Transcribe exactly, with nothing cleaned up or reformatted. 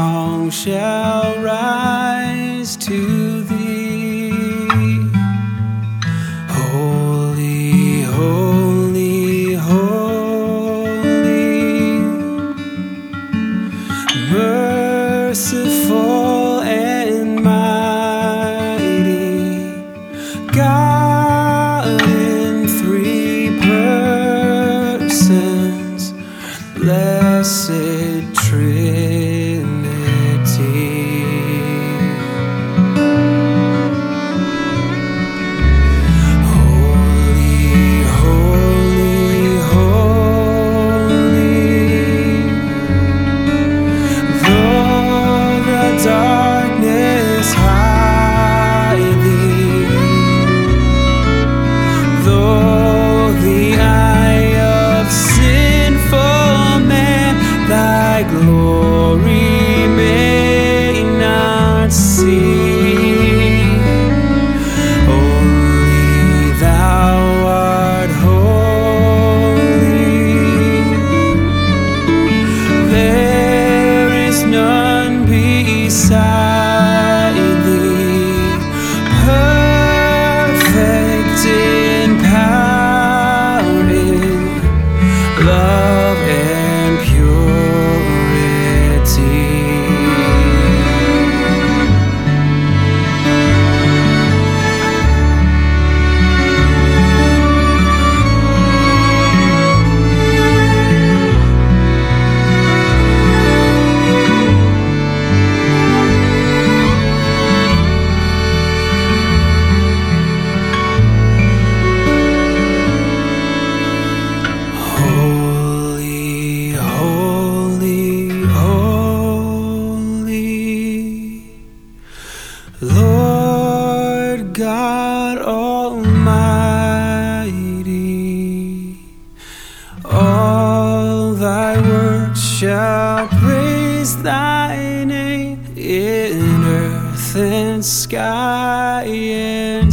song shall rise to thee. Holy, holy, holy, merciful and mighty, God in three persons, blessed Trinity. Holy, holy, holy, though the darkness hide thee, though the eye of sinful man thy glory may not see, only thou art holy. There is none beside thee, perfect in power, in love and purity. Holy, holy, holy, Lord God Almighty. All thy works shall praise thy name in earth and sky and